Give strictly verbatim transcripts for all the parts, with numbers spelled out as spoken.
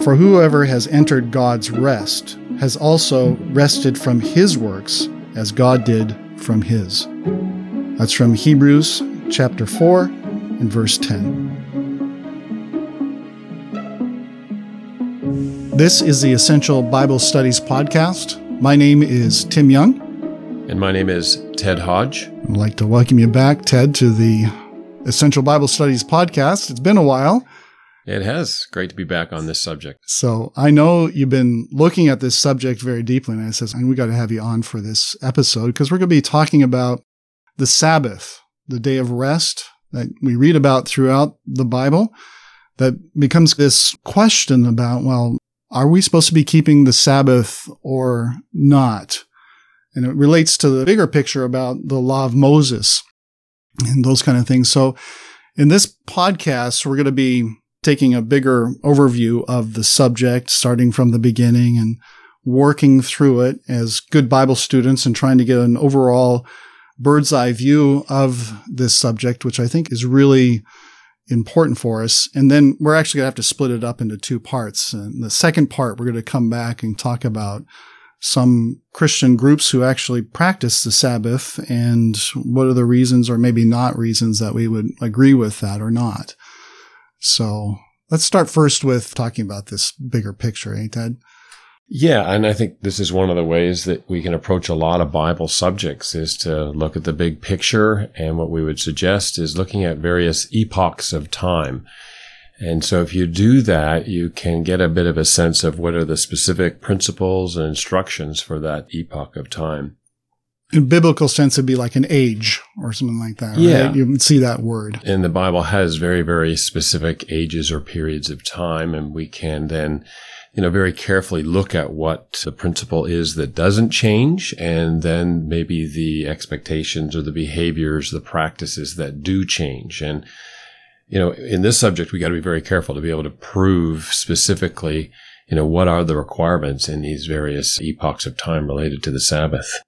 For whoever has entered God's rest has also rested from his works as God did from his. That's from Hebrews chapter four and verse ten. This is the Essential Bible Studies podcast. My name is Tim Young. And my name is Ted Hodge. I'd like to welcome you back, Ted, to the Essential Bible Studies podcast. It's been a while. It has. Great to be back on this subject. So I know you've been looking at this subject very deeply, and I says, and we got to have you on for this episode because we're going to be talking about the Sabbath, the day of rest that we read about throughout the Bible. That becomes this question about, well, are we supposed to be keeping the Sabbath or not? And it relates to the bigger picture about the law of Moses and those kind of things. So in this podcast, we're going to be taking a bigger overview of the subject, starting from the beginning and working through it as good Bible students and trying to get an overall bird's eye view of this subject, which I think is really important for us. And then we're actually going to have to split it up into two parts. And the second part, we're going to come back and talk about some Christian groups who actually practice the Sabbath and what are the reasons or maybe not reasons that we would agree with that or not. So let's start first with talking about this bigger picture, ain't Ted? Yeah, and I think this is one of the ways that we can approach a lot of Bible subjects is to look at the big picture. And what we would suggest is looking at various epochs of time. And so if you do that, you can get a bit of a sense of what are the specific principles and instructions for that epoch of time. In biblical sense, it'd be like an age or something like that, right? Yeah. You can see that word. And the Bible has very, very specific ages or periods of time, and we can then, you know, very carefully look at what the principle is that doesn't change, and then maybe the expectations or the behaviors, the practices that do change. And, you know, in this subject, we got to be very careful to be able to prove specifically, you know, what are the requirements in these various epochs of time related to the Sabbath.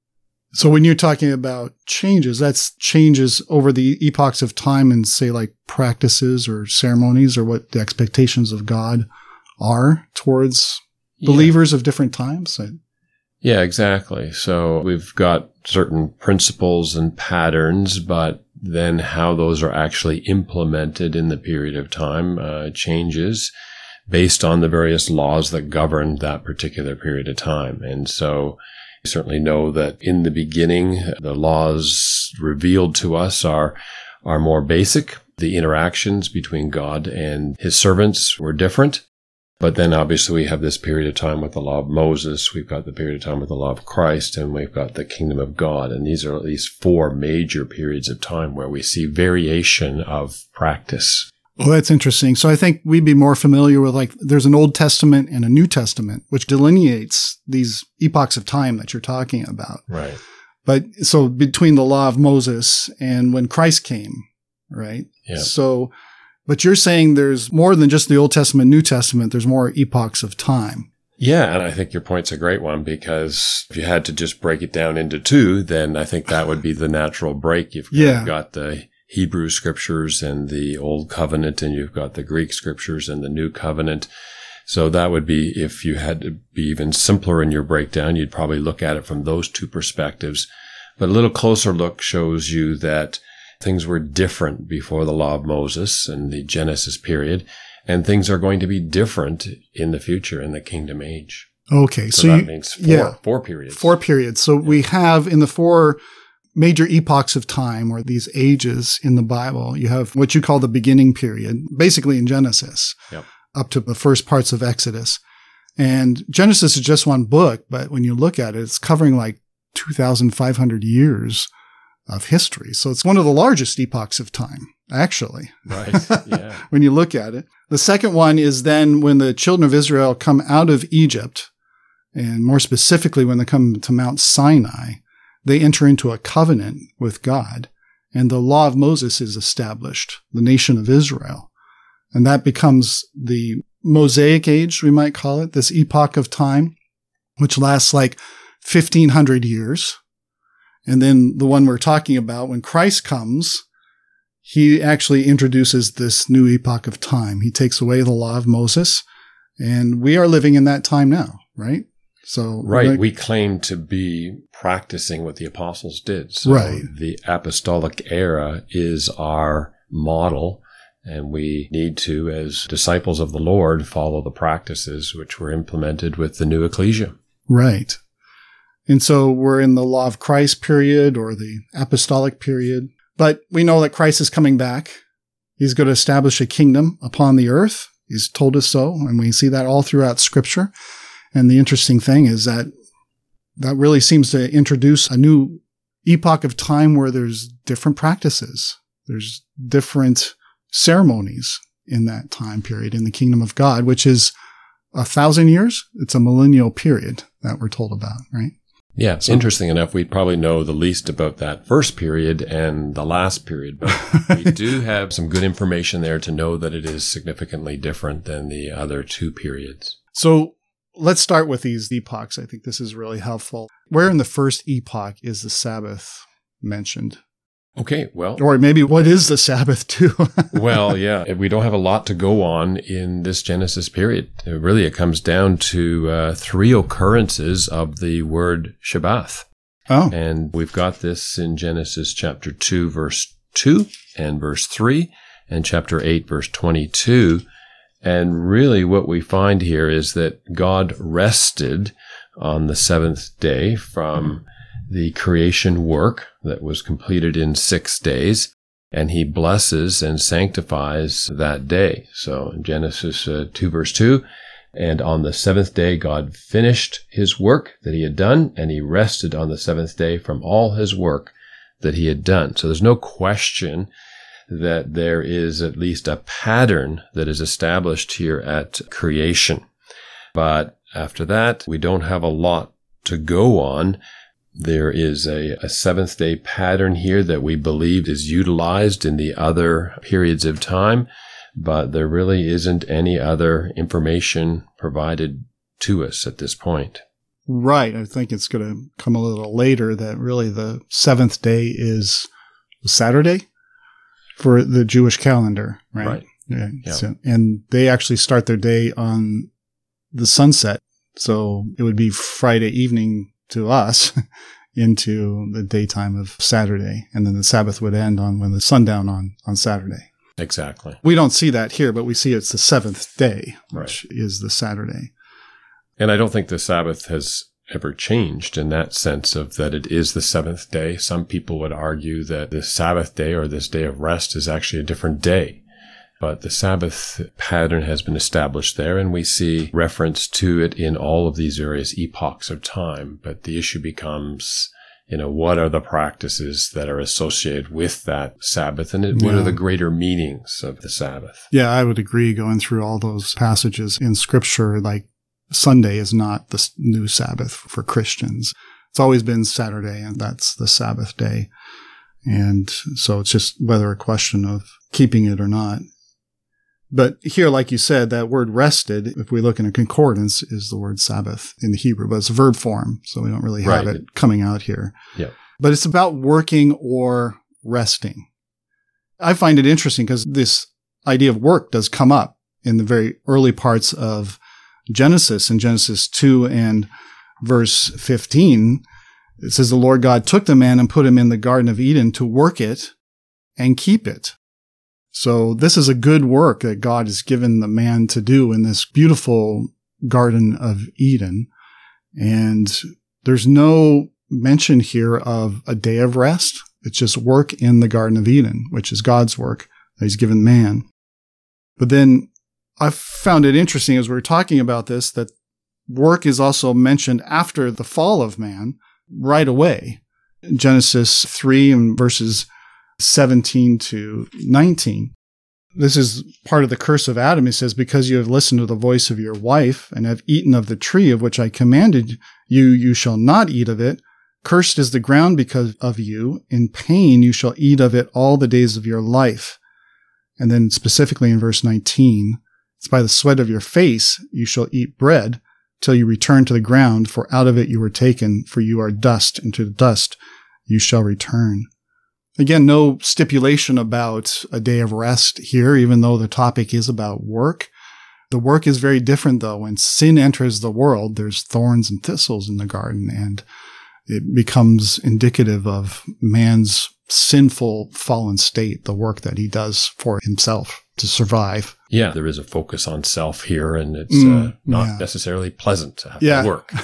So when you're talking about changes, that's changes over the epochs of time and say like practices or ceremonies or what the expectations of God are towards yeah. believers of different times. Yeah, exactly. So we've got certain principles and patterns, but then how those are actually implemented in the period of time uh, changes based on the various laws that govern that particular period of time. And so we certainly know that in the beginning, the laws revealed to us are, are more basic. The interactions between God and his servants were different. But then obviously we have this period of time with the law of Moses. We've got the period of time with the law of Christ, and we've got the kingdom of God. And these are at least four major periods of time where we see variation of practice. Well, that's interesting. So I think we'd be more familiar with like there's an Old Testament and a New Testament, which delineates these epochs of time that you're talking about. Right. But so between the law of Moses and when Christ came, right? Yeah. So, but you're saying there's more than just the Old Testament, New Testament. There's more epochs of time. Yeah, and I think your point's a great one because if you had to just break it down into two, then I think that would be the natural break. You've yeah. got the Hebrew scriptures and the Old Covenant, and you've got the Greek scriptures and the New Covenant. So that would be, if you had to be even simpler in your breakdown, you'd probably look at it from those two perspectives. But a little closer look shows you that things were different before the law of Moses and the Genesis period, and things are going to be different in the future in the kingdom age. Okay. So, so that you, means four, yeah, four periods. Four periods. So yeah. we have in the four major epochs of time or these ages in the Bible, you have what you call the beginning period, basically in Genesis, yep. up to the first parts of Exodus. And Genesis is just one book, but when you look at it, it's covering like two thousand five hundred years of history. So it's one of the largest epochs of time, actually. Right. Yeah. When you look at it. The second one is then when the children of Israel come out of Egypt, and more specifically when they come to Mount Sinai, they enter into a covenant with God, and the law of Moses is established, the nation of Israel. And that becomes the Mosaic age, we might call it, this epoch of time, which lasts like fifteen hundred years. And then the one we're talking about, when Christ comes, he actually introduces this new epoch of time. He takes away the law of Moses, And we are living in that time now, right? So Right. Like, we claim to be practicing what the apostles did. So Right. the apostolic era is our model. And we need to, as disciples of the Lord, follow the practices which were implemented with the new ecclesia. Right. And so we're in the law of Christ period or the apostolic period. But we know that Christ is coming back. He's going to establish a kingdom upon the earth. He's told us so. And we see that all throughout Scripture. And the interesting thing is that that really seems to introduce a new epoch of time where there's different practices. There's different ceremonies in that time period in the kingdom of God, which is a thousand years. It's a millennial period that we're told about, right? Yeah, So- interesting enough, we probably know the least about that first period and the last period, but we do have some good information there to know that it is significantly different than the other two periods. So let's start with these epochs. I think this is really helpful. Where in the first epoch is the Sabbath mentioned? Okay, well, Or maybe what is the Sabbath too? well, yeah, we don't have a lot to go on in this Genesis period. It really, it comes down to uh, three occurrences of the word Shabbath. Oh, And we've got this in Genesis chapter two, verse two and verse three, and chapter eight, verse twenty-two. And really what we find here is that God rested on the seventh day from the creation work that was completed in six days, and he blesses and sanctifies that day. So in Genesis uh, two, verse two, and on the seventh day God finished his work that he had done, and he rested on the seventh day from all his work that he had done. So there's no question that there is at least a pattern that is established here at creation. But after that, we don't have a lot to go on. There is a, a seventh day pattern here that we believe is utilized in the other periods of time, but there really isn't any other information provided to us at this point. right. I think it's going to come a little later that really the seventh day is Saturday for the Jewish calendar, right? Right. Yeah. Yeah. So, and they actually start their day on the sunset. So it would be Friday evening to us into the daytime of Saturday. And then the Sabbath would end on when the sundown on, on Saturday. Exactly. We don't see that here, but we see it's the seventh day, which Right. is the Saturday. And I don't think the Sabbath has ever changed in that sense of that it is the seventh day. Some people would argue that the Sabbath day or this day of rest is actually a different day. But the Sabbath pattern has been established there, and we see reference to it in all of these various epochs of time. But the issue becomes, you know, what are the practices that are associated with that Sabbath, and what Yeah. are the greater meanings of the Sabbath? Yeah, I would agree going through all those passages in Scripture, like Sunday is not the new Sabbath for Christians. It's always been Saturday, and that's the Sabbath day. And so it's just whether a question of keeping it or not. But here, like you said, that word rested, if we look in a concordance, is the word Sabbath in the Hebrew, but it's a verb form, so we don't really have Right. it coming out here. Yeah. But it's about working or resting. I find it interesting because this idea of work does come up in the very early parts of Genesis. In Genesis two and verse fifteen, it says, the Lord God took the man and put him in the Garden of Eden to work it and keep it. So this is a good work that God has given the man to do in this beautiful Garden of Eden. And there's no mention here of a day of rest. It's just work in the Garden of Eden, which is God's work that he's given man. But then I found it interesting as we were talking about this, that work is also mentioned after the fall of man right away. In Genesis three and verses seventeen to nineteen. This is part of the curse of Adam. It says, because you have listened to the voice of your wife and have eaten of the tree of which I commanded you, you shall not eat of it. Cursed is the ground because of you. In pain you shall eat of it all the days of your life. And then specifically in verse nineteen, it's by the sweat of your face you shall eat bread till you return to the ground, for out of it you were taken, for you are dust, and to the dust you shall return. Again, no stipulation about a day of rest here, even though the topic is about work. The work is very different, though. When sin enters the world, there's thorns and thistles in the garden, and it becomes indicative of man's sinful, fallen state, the work that he does for himself to survive. Yeah, there is a focus on self here, and it's Mm, uh, not yeah. necessarily pleasant to have Yeah. to work.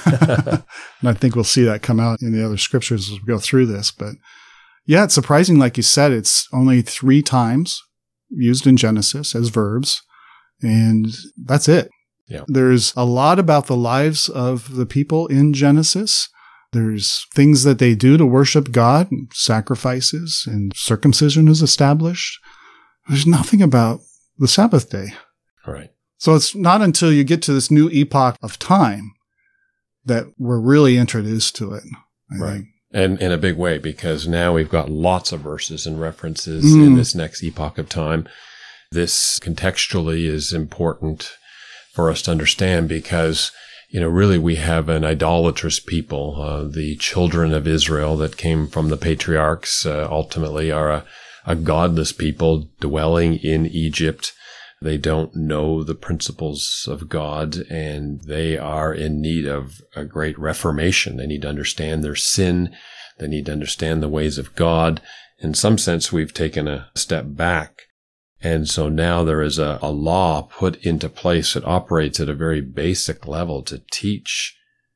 And I think we'll see that come out in the other scriptures as we go through this. But yeah, it's surprising. Like you said, it's only three times used in Genesis as verbs, and that's it. Yeah. There's a lot about the lives of the people in Genesis. There's things that they do to worship God, sacrifices, and circumcision is established. There's nothing about the Sabbath day. Right. So it's not until you get to this new epoch of time that we're really introduced to it. I Right. think. And in a big way, because now we've got lots of verses and references Mm. in this next epoch of time. This contextually is important for us to understand because, you know, really we have an idolatrous people. Uh, the children of Israel that came from the patriarchs uh, ultimately are a, a godless people dwelling in Egypt. They don't know the principles of God, and they are in need of a great reformation. They need to understand their sin. They need to understand the ways of God. In some sense, we've taken a step back. And so now there is a, a law put into place that operates at a very basic level to teach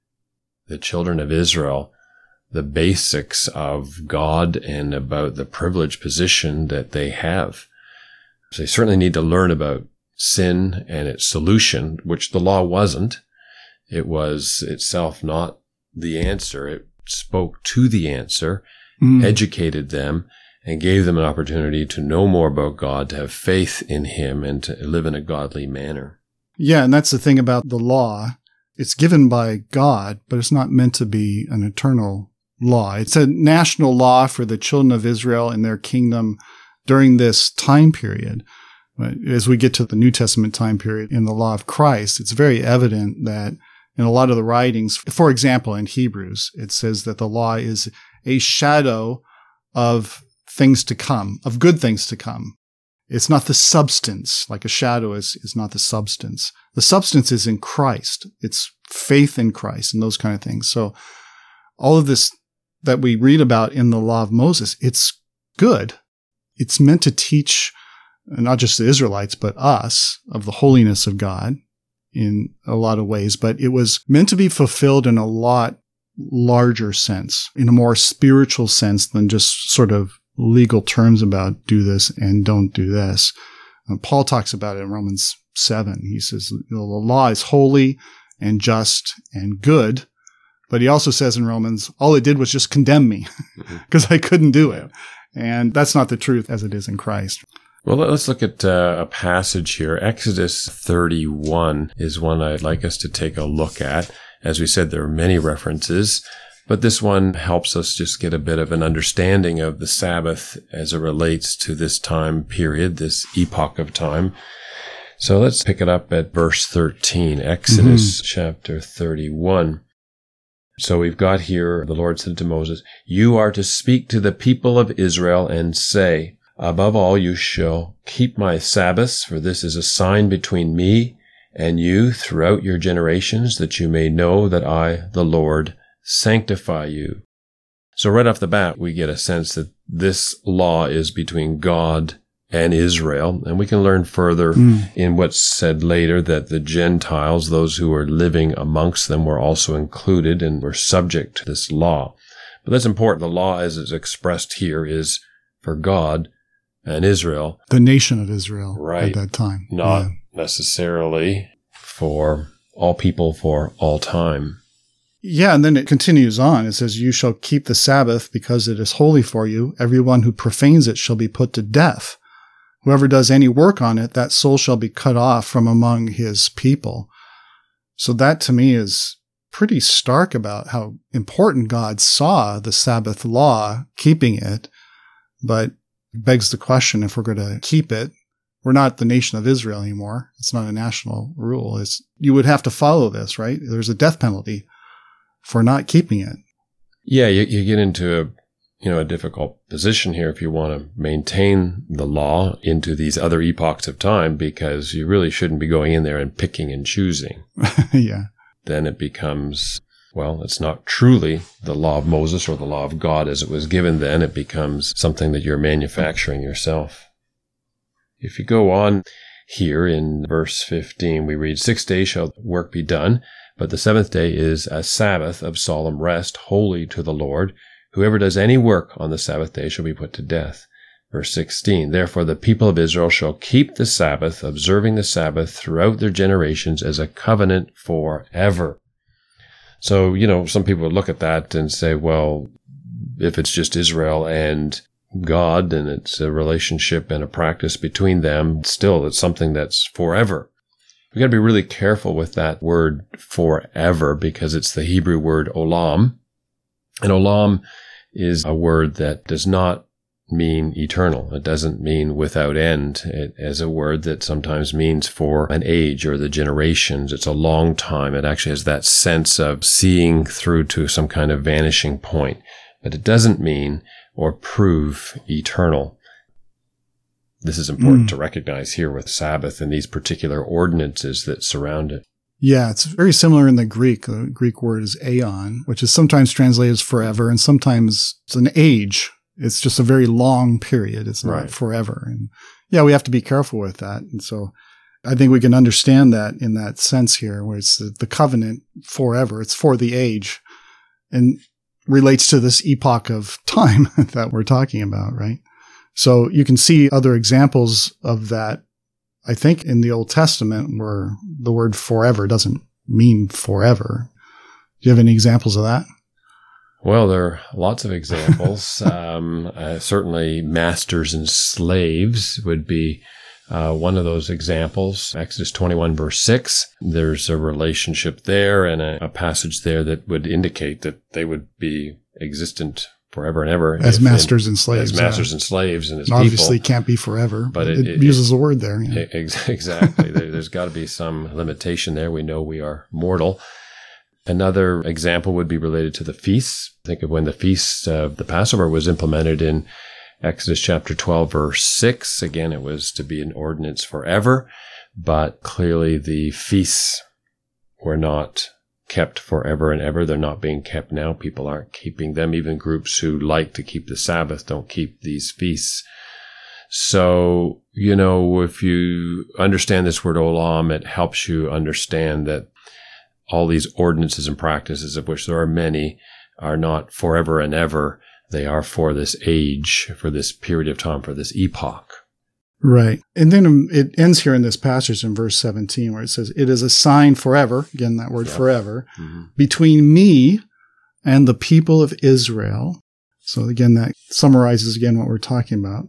the children of Israel the basics of God and about the privileged position that they have. So they certainly need to learn about sin and its solution, which the law wasn't. It was itself not the answer. It spoke to the answer, Mm. educated them, and gave them an opportunity to know more about God, to have faith in Him, and to live in a godly manner. Yeah, and that's the thing about the law. It's given by God, but it's not meant to be an eternal law. It's a national law for the children of Israel and their kingdom during this time period. But as we get to the New Testament time period in the law of Christ, it's very evident that in a lot of the writings, for example, in Hebrews, it says that the law is a shadow of things to come, of good things to come. It's not the substance, like a shadow is, is not the substance. The substance is in Christ. It's faith in Christ and those kind of things. So all of this that we read about in the law of Moses, it's good. It's meant to teach not just the Israelites, but us of the holiness of God in a lot of ways. But it was meant to be fulfilled in a lot larger sense, in a more spiritual sense than just sort of legal terms about do this and don't do this. Uh, Paul talks about it in Romans seven. He says, you know, the law is holy and just and good. But he also says in Romans, all it did was just condemn me because I couldn't do it. And that's not the truth as it is in Christ. Well, let's look at uh, a passage here. Exodus thirty-one is one I'd like us to take a look at. As we said, there are many references, but this one helps us just get a bit of an understanding of the Sabbath as it relates to this time period, this epoch of time. So let's pick it up at verse thirteen, Exodus mm-hmm. chapter thirty-one. So we've got here, the Lord said to Moses, "You are to speak to the people of Israel and say, above all, you shall keep my Sabbaths, for this is a sign between me and you throughout your generations, that you may know that I, the Lord, sanctify you." So right off the bat, we get a sense that this law is between God and Israel. And we can learn further mm. in what's said later that the Gentiles, those who were living amongst them, were also included and were subject to this law. But that's important. The law as it's expressed here is for God and Israel. The nation of Israel right. at that time. Not yeah. necessarily for all people for all time. Yeah, and then it continues on. It says, "You shall keep the Sabbath because it is holy for you. Everyone who profanes it shall be put to death. Whoever does any work on it, that soul shall be cut off from among his people." So that to me is pretty stark about how important God saw the Sabbath law, keeping it. But it begs the question, if we're going to keep it, we're not the nation of Israel anymore. It's not a national rule. It's, you would have to follow this, right? There's a death penalty for not keeping it. Yeah, you, you get into you know, a difficult position here if you want to maintain the law into these other epochs of time, because you really shouldn't be going in there and picking and choosing. Yeah. Then it becomes, well, it's not truly the law of Moses or the law of God as it was given then. It becomes something that you're manufacturing yourself. If you go on here in verse fifteen, we read, Six days shall work be done, but the seventh day is a Sabbath of solemn rest, holy to the Lord. Whoever does any work on the Sabbath day shall be put to death. Verse sixteen, Therefore the people of Israel shall keep the Sabbath, observing the Sabbath throughout their generations as a covenant forever. So, you know, some people would look at that and say, well, if it's just Israel and God, and it's a relationship and a practice between them, still it's something that's forever. We've got to be really careful with that word forever, because it's the Hebrew word olam. And olam is a word that does not mean eternal. It doesn't mean without end. It is a word that sometimes means for an age or the generations. It's a long time. It actually has that sense of seeing through to some kind of vanishing point. But it doesn't mean or prove eternal. This is important mm. to recognize here with Sabbath and these particular ordinances that surround it. Yeah, it's very similar in the Greek. The Greek word is aeon, which is sometimes translated as forever, and sometimes it's an age. It's just a very long period. It's not right. forever. And yeah, we have to be careful with that. And so I think we can understand that in that sense here, where it's the, the covenant forever. It's for the age and relates to this epoch of time that we're talking about, right? So you can see other examples of that, I think, in the Old Testament, where the word forever doesn't mean forever. Do you have any examples of that? Well, there are lots of examples. um, uh, certainly masters and slaves would be uh, one of those examples. Exodus twenty-one, verse six, there's a relationship there and a, a passage there that would indicate that they would be existent forever and ever. As masters in, and slaves. As masters uh, and slaves and as people. Obviously people. Can't be forever, but it, it, it uses the word there. Yeah. It, exactly. there, there's got to be some limitation there. We know we are mortal. Another example would be related to the feasts. Think of when the feast of the Passover was implemented in Exodus chapter twelve, verse six. Again, it was to be an ordinance forever, but clearly the feasts were not kept forever and ever. They're not being kept now. People aren't keeping them. Even groups who like to keep the Sabbath don't keep these feasts. So, you know, if you understand this word olam, it helps you understand that all these ordinances and practices, of which there are many, are not forever and ever. They are for this age, for this period of time, for this epoch. Right. And then it ends here in this passage in verse seventeen, where it says, it is a sign forever, again, that word yep. forever, mm-hmm. between me and the people of Israel. So again, that summarizes again what we're talking about.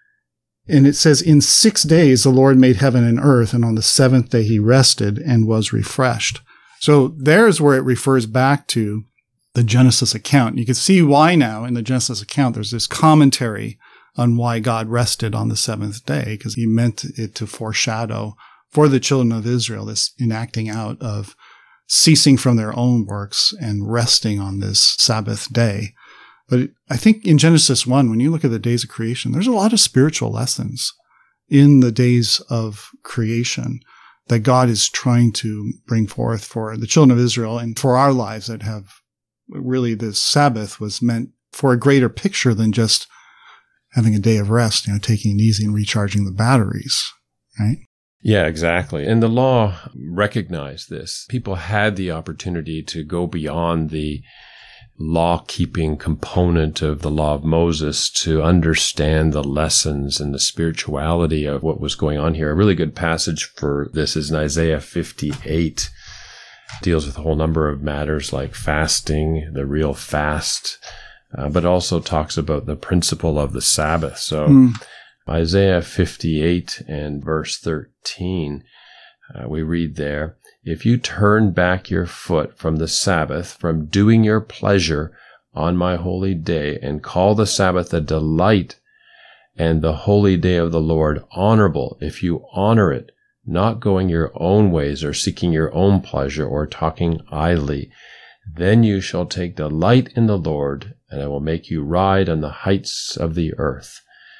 And it says, in six days the Lord made heaven and earth, and on the seventh day he rested and was refreshed. So there's where it refers back to the Genesis account. You can see why now in the Genesis account there's this commentary on why God rested on the seventh day, because he meant it to foreshadow for the children of Israel this enacting out of ceasing from their own works and resting on this Sabbath day. But I think in Genesis one, when you look at the days of creation, there's a lot of spiritual lessons in the days of creation that God is trying to bring forth for the children of Israel and for our lives that have really this Sabbath was meant for a greater picture than just having a day of rest, you know, taking it easy and recharging the batteries, right? Yeah, exactly. And the law recognized this. People had the opportunity to go beyond the law-keeping component of the law of Moses to understand the lessons and the spirituality of what was going on here. A really good passage for this is in Isaiah fifty-eight. It deals with a whole number of matters like fasting, the real fast, uh, but also talks about the principle of the Sabbath. So mm. Isaiah fifty-eight and verse thirteen, uh, we read there, if you turn back your foot from the Sabbath, from doing your pleasure on my holy day, and call the Sabbath a delight and the holy day of the Lord honorable, if you honor it, not going your own ways or seeking your own pleasure or talking idly, then you shall take delight in the Lord, and I will make you ride on the heights of the earth.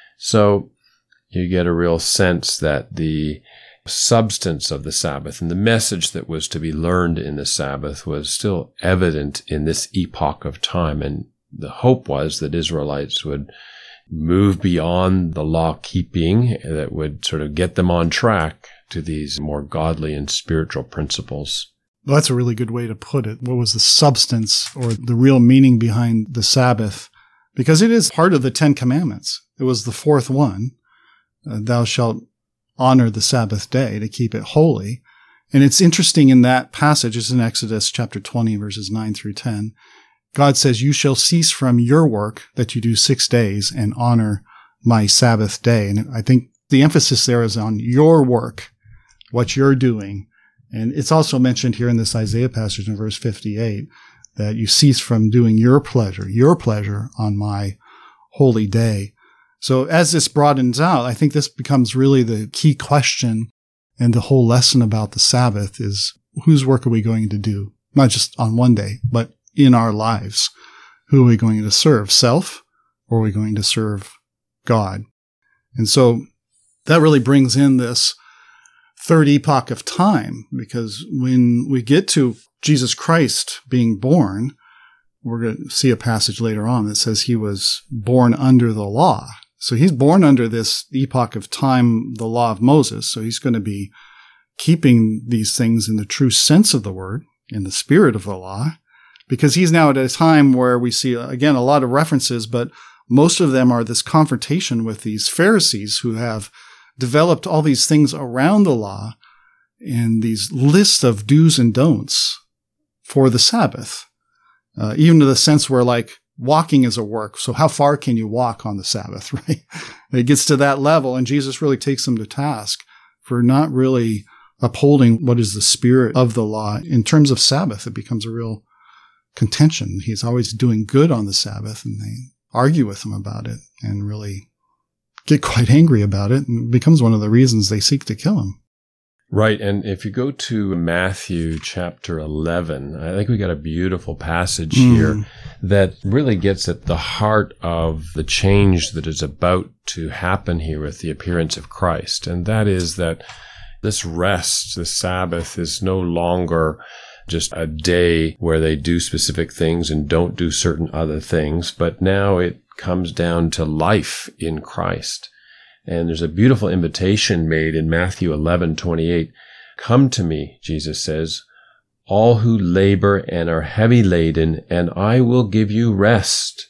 So you get a real sense that the substance of the Sabbath and the message that was to be learned in the Sabbath was still evident in this epoch of time. And the hope was that Israelites would move beyond the law keeping that would sort of get them on track to these more godly and spiritual principles. Well, that's a really good way to put it. What was the substance or the real meaning behind the Sabbath? Because it is part of the Ten Commandments. It was the fourth one. Uh, Thou shalt honor the Sabbath day to keep it holy. And it's interesting in that passage, it's in Exodus chapter twenty, verses nine through ten. God says, you shall cease from your work that you do six days and honor my Sabbath day. And I think the emphasis there is on your work, what you're doing. And it's also mentioned here in this Isaiah passage in verse fifty-eight that you cease from doing your pleasure, your pleasure on my holy day. So as this broadens out, I think this becomes really the key question, and the whole lesson about the Sabbath is, whose work are we going to do? Not just on one day, but in our lives. Who are we going to serve? Self, or are we going to serve God? And so that really brings in this third epoch of time, because when we get to Jesus Christ being born, we're going to see a passage later on that says he was born under the law. So he's born under this epoch of time, the law of Moses. So he's going to be keeping these things in the true sense of the word, in the spirit of the law, because he's now at a time where we see, again, a lot of references, but most of them are this confrontation with these Pharisees who have developed all these things around the law and these lists of do's and don'ts for the Sabbath, uh, even to the sense where, like, walking is a work. So how far can you walk on the Sabbath, right? It gets to that level, and Jesus really takes them to task for not really upholding what is the spirit of the law. In terms of Sabbath, it becomes a real contention. He's always doing good on the Sabbath, and they argue with him about it and really get quite angry about it, and it becomes one of the reasons they seek to kill him. Right. And if you go to Matthew chapter eleven, I think we got a beautiful passage mm. here that really gets at the heart of the change that is about to happen here with the appearance of Christ. And that is that this rest, the Sabbath, is no longer just a day where they do specific things and don't do certain other things, but now it comes down to life in Christ. And there's a beautiful invitation made in Matthew eleven twenty-eight. Come to me, Jesus says, all who labor and are heavy laden, and I will give you rest.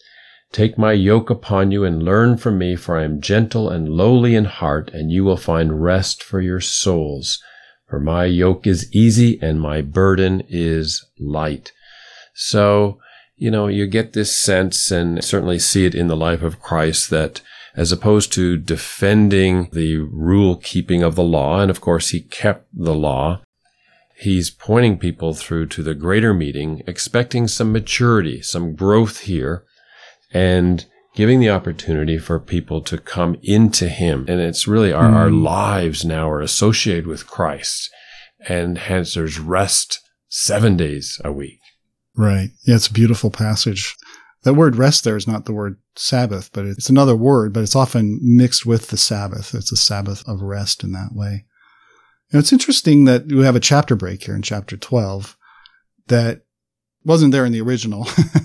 Take my yoke upon you and learn from me, for I am gentle and lowly in heart, and you will find rest for your souls. For my yoke is easy and my burden is light. So, you know, you get this sense, and certainly see it in the life of Christ, that as opposed to defending the rule keeping of the law, and of course he kept the law, he's pointing people through to the greater meeting, expecting some maturity, some growth here, and giving the opportunity for people to come into him. And it's really our, mm. our lives now are associated with Christ, and hence there's rest seven days a week. Right. Yeah, it's a beautiful passage. That word rest there is not the word Sabbath, but it's another word, but it's often mixed with the Sabbath. It's a Sabbath of rest in that way. And it's interesting that we have a chapter break here in chapter twelve that wasn't there in the original.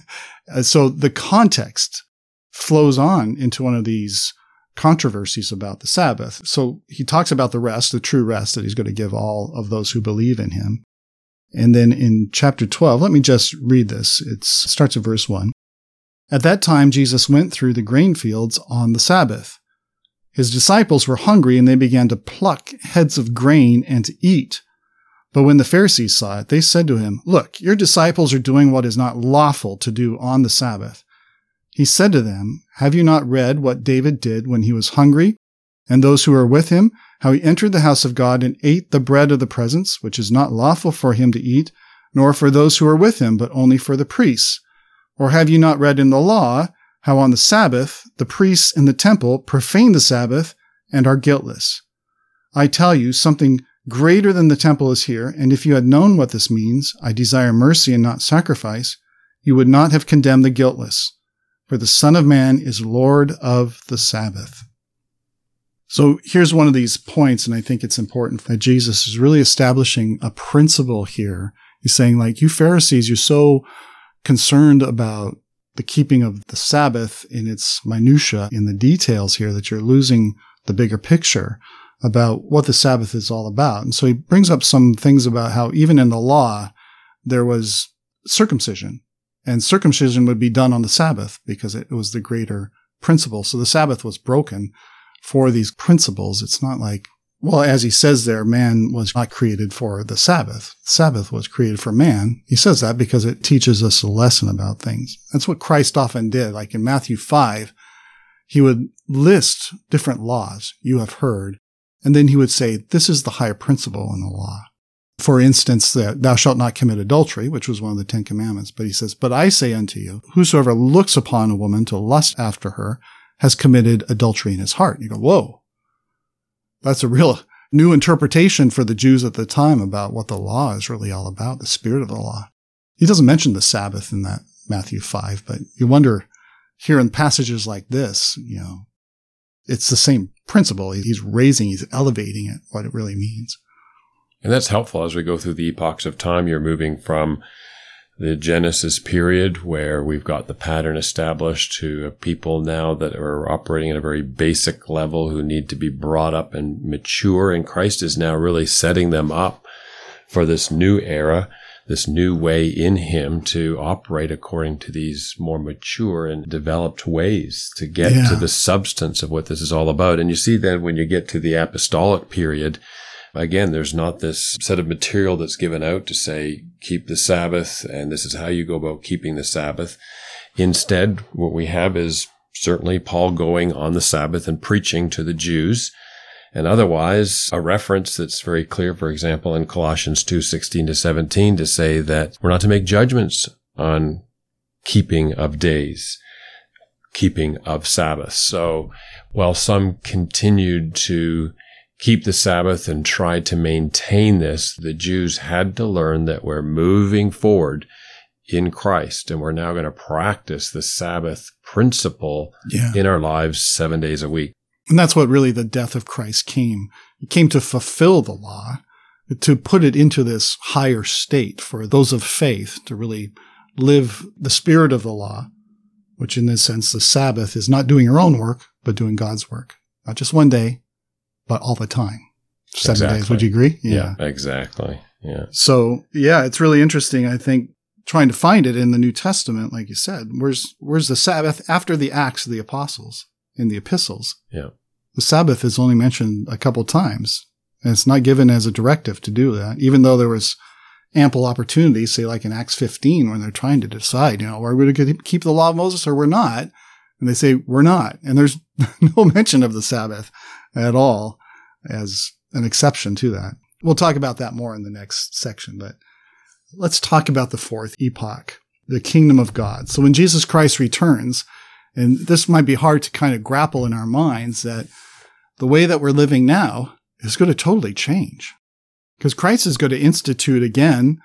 So the context flows on into one of these controversies about the Sabbath. So he talks about the rest, the true rest that he's going to give all of those who believe in him. And then in chapter twelve, let me just read this. It starts at verse one. At that time, Jesus went through the grain fields on the Sabbath. His disciples were hungry, and they began to pluck heads of grain and to eat. But when the Pharisees saw it, they said to him, Look, your disciples are doing what is not lawful to do on the Sabbath. He said to them, Have you not read what David did when he was hungry, and those who were with him, how he entered the house of God and ate the bread of the presence, which is not lawful for him to eat, nor for those who are with him, but only for the priests? Or have you not read in the law how on the Sabbath the priests in the temple profane the Sabbath and are guiltless? I tell you, something greater than the temple is here, and if you had known what this means, I desire mercy and not sacrifice, you would not have condemned the guiltless, for the Son of Man is Lord of the Sabbath. So here's one of these points, and I think it's important that Jesus is really establishing a principle here. He's saying, like, you Pharisees, you're so concerned about the keeping of the Sabbath in its minutia, in the details here, that you're losing the bigger picture about what the Sabbath is all about. And so he brings up some things about how even in the law, there was circumcision, and circumcision would be done on the Sabbath because it was the greater principle. So the Sabbath was broken for these principles. It's not like, well, as he says there, man was not created for the Sabbath. The Sabbath was created for man. He says that because it teaches us a lesson about things. That's what Christ often did. Like in Matthew five, he would list different laws you have heard, and then he would say, this is the higher principle in the law. For instance, that thou shalt not commit adultery, which was one of the Ten Commandments. But he says, but I say unto you, whosoever looks upon a woman to lust after her has committed adultery in his heart. And you go, whoa, that's a real new interpretation for the Jews at the time about what the law is really all about, the spirit of the law. He doesn't mention the Sabbath in that Matthew five, but you wonder here in passages like this, you know, it's the same principle. He's raising, he's elevating it, what it really means. And that's helpful as we go through the epochs of time. You're moving from the Genesis period, where we've got the pattern established, to people now that are operating at a very basic level who need to be brought up and mature. And Christ is now really setting them up for this new era, this new way in him to operate according to these more mature and developed ways to get yeah. to the substance of what this is all about. And you see then when you get to the apostolic period, again, there's not this set of material that's given out to say, keep the Sabbath, and this is how you go about keeping the Sabbath. Instead, what we have is certainly Paul going on the Sabbath and preaching to the Jews, and otherwise a reference that's very clear, for example, in Colossians two sixteen to seventeen, to say that we're not to make judgments on keeping of days, keeping of Sabbaths. So while some continued to keep the Sabbath and try to maintain this, the Jews had to learn that we're moving forward in Christ, and we're now going to practice the Sabbath principle yeah. in our lives seven days a week. And that's what really the death of Christ came. It came to fulfill the law, to put it into this higher state for those of faith to really live the spirit of the law, which in this sense, the Sabbath is not doing your own work, but doing God's work. Not just one day, but all the time. Seven exactly. days. Would you agree? Yeah. yeah, exactly. Yeah. So, yeah, it's really interesting, I think, trying to find it in the New Testament, like you said. Where's where's the Sabbath after the Acts of the Apostles in the epistles? Yeah. The Sabbath is only mentioned a couple times, and it's not given as a directive to do that, even though there was ample opportunity, say like in Acts fifteen, when they're trying to decide, you know, are we going to keep the law of Moses or we're not? And they say, we're not. And there's no mention of the Sabbath at all as an exception to that. We'll talk about that more in the next section, but let's talk about the fourth epoch, the kingdom of God. So when Jesus Christ returns, and this might be hard to kind of grapple in our minds, that the way that we're living now is going to totally change, because Christ is going to institute again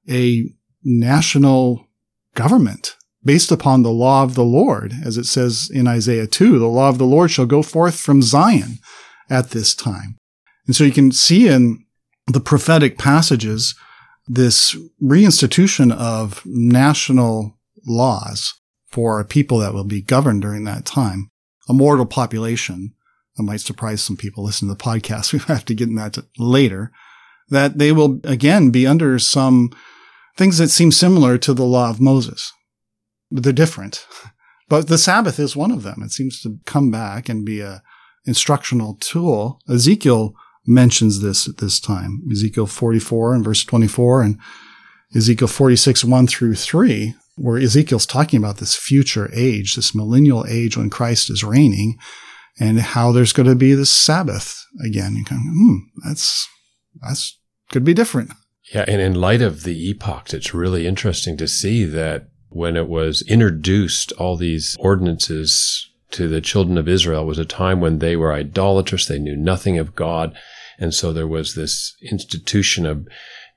a national government based upon the law of the Lord. As it says in Isaiah two, the law of the Lord shall go forth from Zion at this time. And so you can see in the prophetic passages this reinstitution of national laws for a people that will be governed during that time. A mortal population, that might surprise some people listening to the podcast. We have to get in that later. That they will again be under some things that seem similar to the law of Moses. But they're different. But the Sabbath is one of them. It seems to come back and be a instructional tool. Ezekiel mentions this at this time. Ezekiel forty-four and verse twenty-four, and Ezekiel forty-six, one through three, where Ezekiel's talking about this future age, this millennial age when Christ is reigning, and how there's going to be this Sabbath again. You kind of, hmm, that's, that's could be different. Yeah. And in light of the epoch, it's really interesting to see that when it was introduced, all these ordinances to the children of Israel was a time when they were idolatrous. They knew nothing of God. And so there was this institution of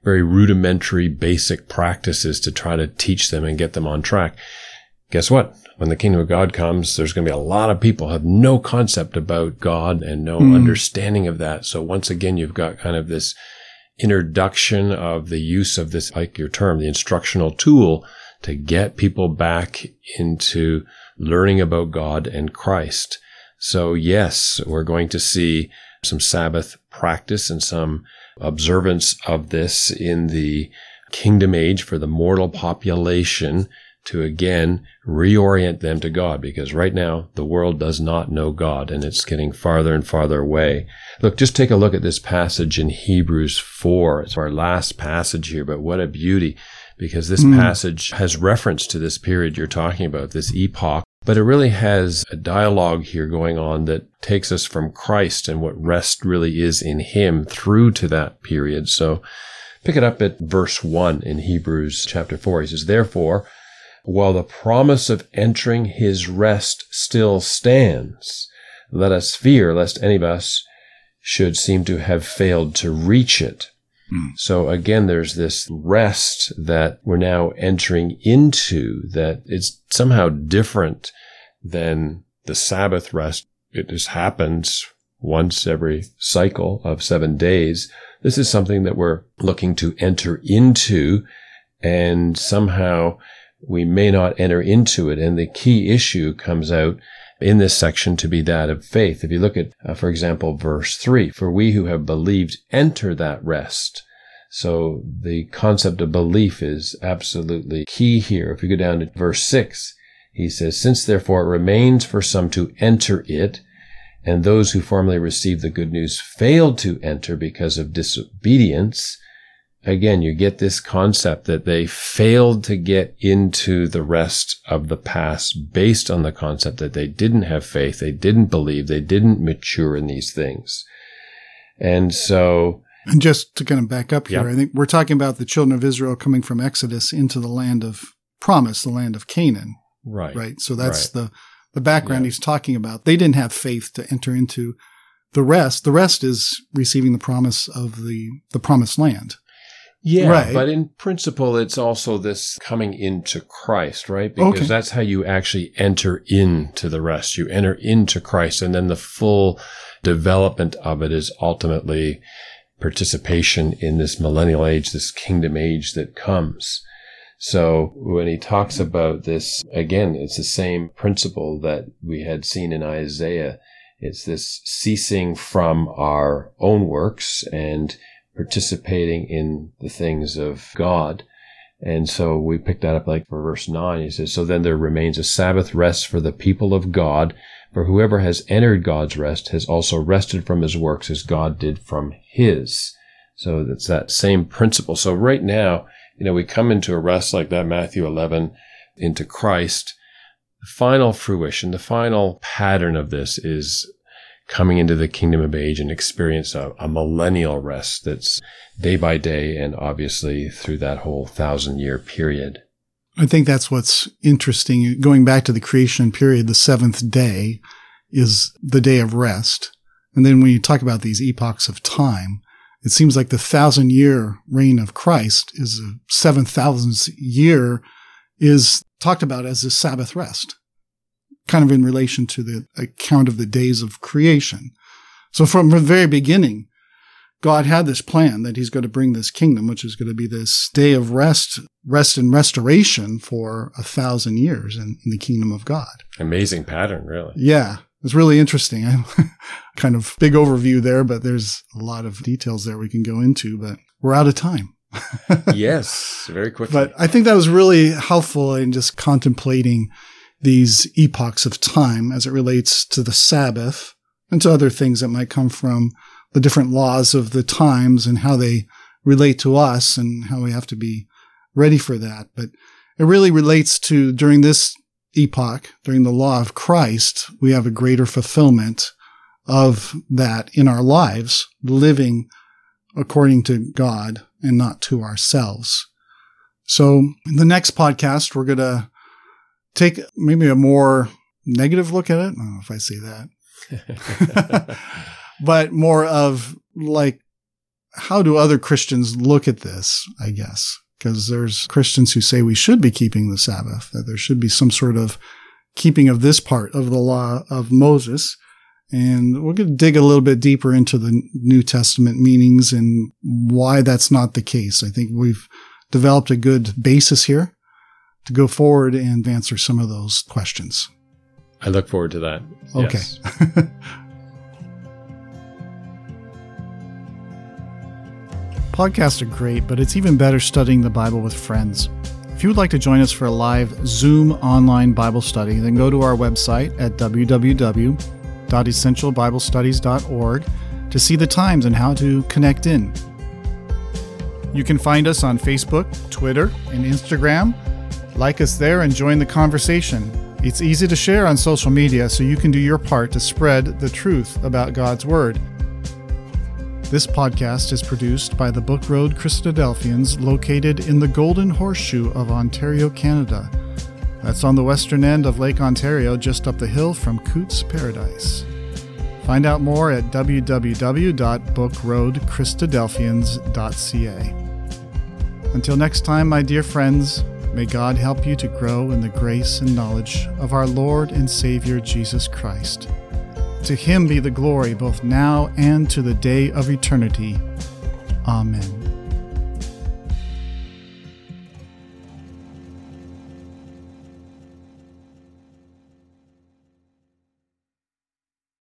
very rudimentary, basic practices to try to teach them and get them on track. Guess what? When the kingdom of God comes, there's going to be a lot of people who have no concept about God and no mm. understanding of that. So once again, you've got kind of this introduction of the use of this, like your term, the instructional tool to get people back into learning about God and Christ. So yes, we're going to see some Sabbath practice and some observance of this in the kingdom age for the mortal population to again reorient them to God, because right now the world does not know God and it's getting farther and farther away. Look, just take a look at this passage in Hebrews four. It's our last passage here, but what a beauty, because this mm. passage has reference to this period you're talking about, this epoch, but it really has a dialogue here going on that takes us from Christ and what rest really is in him through to that period. So pick it up at verse one in Hebrews chapter four. He says, therefore, while the promise of entering his rest still stands, let us fear lest any of us should seem to have failed to reach it. Mm. So again, there's this rest that we're now entering into that is somehow different than the Sabbath rest. It just happens once every cycle of seven days. This is something that we're looking to enter into, and somehow we may not enter into it. And the key issue comes out in this section to be that of faith. If you look at, uh, for example, verse three, for we who have believed enter that rest. So the concept of belief is absolutely key here. If you go down to verse six, he says, since therefore it remains for some to enter it, and those who formerly received the good news failed to enter because of disobedience. Again, you get this concept that they failed to get into the rest of the past based on the concept that they didn't have faith, they didn't believe, they didn't mature in these things. And so... And just to kind of back up here, yep. I think we're talking about the children of Israel coming from Exodus into the land of promise, the land of Canaan. Right. Right. So that's right. the, the background yeah. he's talking about. They didn't have faith to enter into the rest. The rest is receiving the promise of the, the promised land. Yeah, right. But in principle, it's also this coming into Christ, right? Because okay. that's how you actually enter into the rest. You enter into Christ, and then the full development of it is ultimately participation in this millennial age, this kingdom age that comes. So when he talks about this, again, it's the same principle that we had seen in Isaiah. It's this ceasing from our own works and participating in the things of God. And so we picked that up like for verse nine. He says, so then there remains a Sabbath rest for the people of God, for whoever has entered God's rest has also rested from his works as God did from his. So that's that same principle. So right now, you know, we come into a rest like that, Matthew eleven, into Christ. The final fruition, the final pattern of this is coming into the kingdom of age and experience a, a millennial rest that's day by day and obviously through that whole thousand year period. I think that's what's interesting. Going back to the creation period, the seventh day is the day of rest. And then when you talk about these epochs of time, it seems like the thousand year reign of Christ is a seven thousandth year is talked about as a Sabbath rest, kind of in relation to the account of the days of creation. So from the very beginning, God had this plan that he's going to bring this kingdom, which is going to be this day of rest, rest and restoration for a thousand years in, in the kingdom of God. Amazing pattern, really. Yeah, it's really interesting. Kind of big overview there, but there's a lot of details there we can go into, but we're out of time. Yes, very quickly. But I think that was really helpful in just contemplating these epochs of time as it relates to the Sabbath and to other things that might come from the different laws of the times and how they relate to us and how we have to be ready for that. But it really relates to during this epoch, during the law of Christ, we have a greater fulfillment of that in our lives, living according to God and not to ourselves. So in the next podcast, we're going to take maybe a more negative look at it. I don't know if I say that. But more of like how do other Christians look at this, I guess? Because there's Christians who say we should be keeping the Sabbath, that there should be some sort of keeping of this part of the law of Moses. And we're going to dig a little bit deeper into the New Testament meanings and why that's not the case. I think we've developed a good basis here to go forward and answer some of those questions. I look forward to that. Okay. Yes. Podcasts are great, but it's even better studying the Bible with friends. If you would like to join us for a live Zoom online Bible study, then go to our website at w w w dot essential bible studies dot org to see the times and how to connect in. You can find us on Facebook, Twitter, and Instagram. Like us there and join the conversation. It's easy to share on social media, so you can do your part to spread the truth about God's Word. This podcast is produced by the Book Road Christadelphians, located in the Golden Horseshoe of Ontario, Canada. That's on the western end of Lake Ontario, just up the hill from Cootes Paradise. Find out more at w w w dot book road christadelphians dot c a. Until next time, my dear friends, may God help you to grow in the grace and knowledge of our Lord and Savior Jesus Christ. To him be the glory both now and to the day of eternity. Amen.